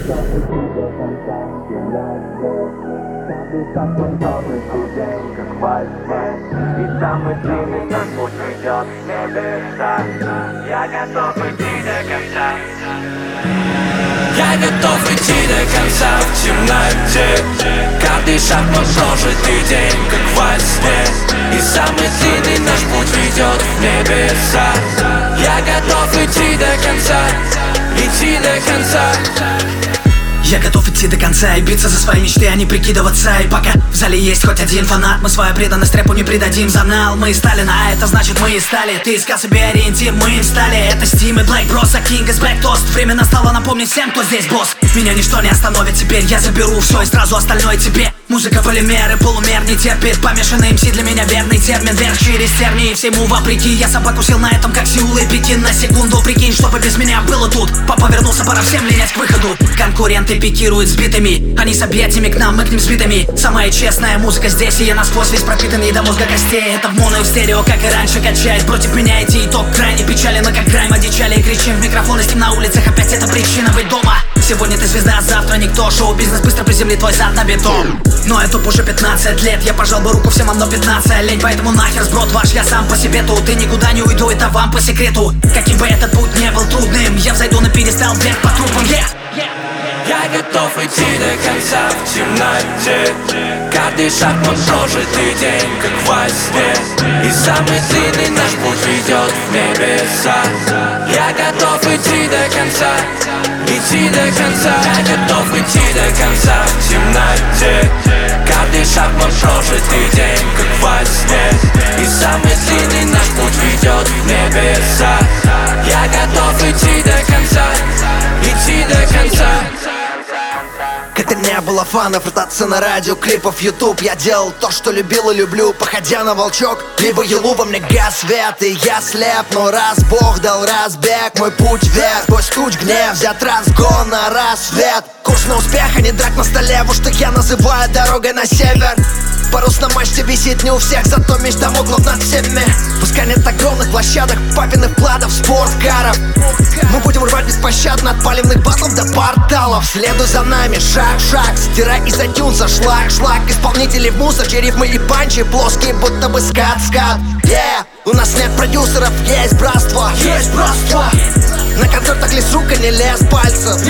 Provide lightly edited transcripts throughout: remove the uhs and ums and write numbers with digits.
И самый длинный наш путь ведет в небеса. Я готов идти до конца. Я готов идти до конца в темноте. Каждый шаг мой прожитый день, как во сне. И самый длинный наш путь ведет в небеса. Я готов идти до конца, идти до конца. Я готов идти до конца и биться за свои мечты, а не прикидываться. И пока в зале есть хоть один фанат, мы свою преданность рэпу не предадим за нал. Мы и Сталина, а это значит мы и стали. Ты искал себе ориентир, мы им стали. Это Steam и Black Bros, а King is back toast. Время настало напомнить всем, кто здесь босс. Меня ничто не остановит теперь, я заберу все и сразу остальное тебе. Музыка полимер и полумер не терпит. Помешанный МС для меня верный термин. Вверх через тернии, всему вопреки. Я собак усил на этом, как Сеул и Пекин. На секунду прикинь, что бы без меня было тут. Папа вернулся, пора всем линять к выходу. Конкуренты пикируют с битами, они с объятиями к нам, мы к ним с битами. Самая честная музыка здесь, и я насквозь весь пропитан ей до мозга костей. Это в моно и в стерео, как и раньше качает. Против меня идти итог крайне печален. Но как грайм одичали и кричим в микрофон, и с ним на улицах. Опять это причина быть дома. Сегодня ты звезда, а завтра никто. Шоу-бизнес быстро приземлит твой зад на бетон. Но это уже 15 лет, я пожал бы руку всем, вам, но 15 лет. Поэтому нахер сброд ваш, я сам по себе тут. И никуда не уйду, это вам по секрету. Каким бы этот путь не был трудным, я взойду на пьедестал вверх по трупам, Я готов идти до конца в темноте. Каждый шаг мой прожитый день, как во сне. И самый длинный наш путь ведет в небеса. Я готов идти до конца, идти до конца. Я готов идти до конца в темноте. Каждый шаг мой прожитый день, как во сне. И самый длинный наш путь ведет в небеса. Я готов идти до конца, идти до конца. Когда не было фанов, ротация на радио, клипов, YouTube. Я делал то, что любил и люблю, походя на волчок. Либо елу во мне газ свет, и я слеп. Но раз Бог дал разбег, мой путь вверх. Сквозь туч гнев, взят разгон на рассвет. Курс на успех, а не драк на столе. Вот что я называю дорогой на север. Парус на мачте висит не у всех, зато мечта могла над всеми. Пускай нет огромных площадок, папиных планов, спорткаров. Мы будем рвать беспощадно от палевных батлов до порталов. Следуй за нами, шаг в шаг, стирай из iTunes шлак исполнителей в мусорке, рифмы и панчи плоские, будто бы скат. У нас нет продюсеров, есть братство. На концертах лезь рука, не лез пальцев.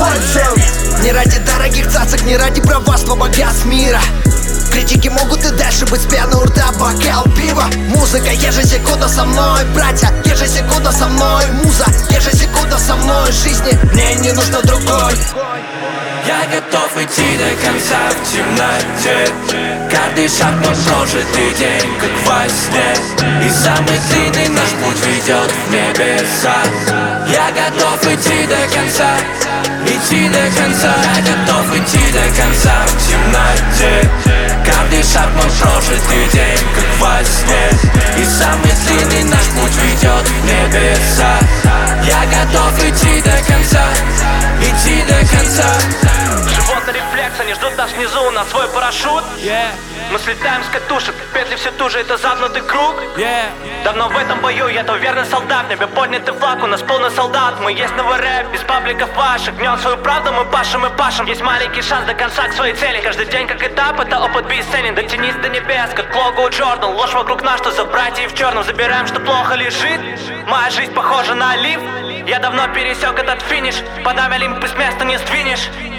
Не ради дорогих цацок, не ради браварства, богатств мира. Критики могут и дальше быть с пены у рта, бокал пива. Музыка ежесекунда со мной, братья, ежесекунда со мной. Муза, ежесекунда со мной. Жизни мне не нужно другой. Я готов идти до конца в темноте. Каждый шаг мой прожитый день, как во сне. И самый длинный наш путь ведет в небеса. Я готов идти до конца, идти до конца. Я готов идти до конца в темноте. Каждый шаг мой прожитый день, как во сне. И самый длинный наш путь ведет в небеса. Я готов идти до конца, идти до конца. Животный рефлекс, они ждут нас внизу на свой парашют. Мы слетаем с катушек, петли все туже, это загнутый круг. Давно в этом бою, я то верный солдат. Небе поднятый флаг, у нас полный солдат. Мы есть новый рэп, без пабликов ваших. Гнем свою правду, мы пашем и пашем. Есть маленький шанс до конца к своей цели. Каждый день как этап, это опыт бесценен. Дотянись до небес, как к логу Джордан. Ложь вокруг нас, что за братьев в черном. Забираем, что плохо лежит. Моя жизнь похожа на олив. Я давно пересек этот финиш. Под нами Олимп с места не сдвинешь.